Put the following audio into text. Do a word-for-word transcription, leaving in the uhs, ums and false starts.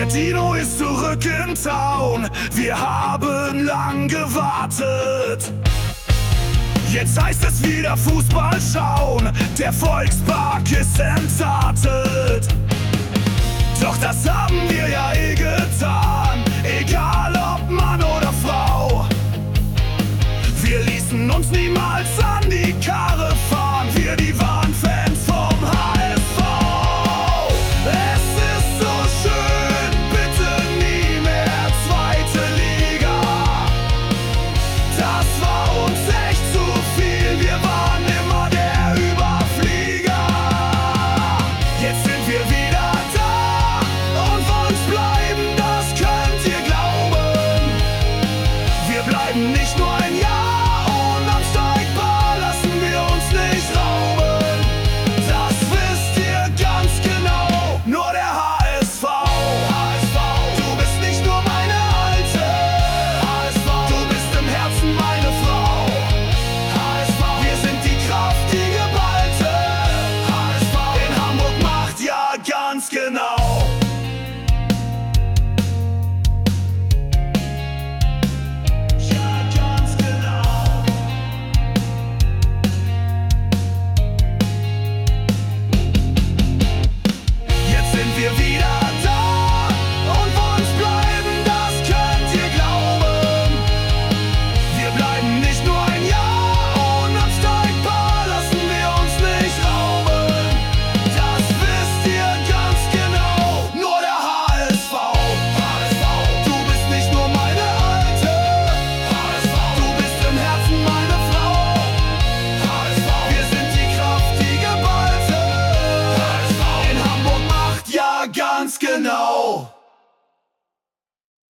Dino ist zurück in Town, wir haben lang gewartet. Jetzt heißt es wieder Fußball schauen, der Volkspark ist entartet. Doch das haben wir ja eh getan.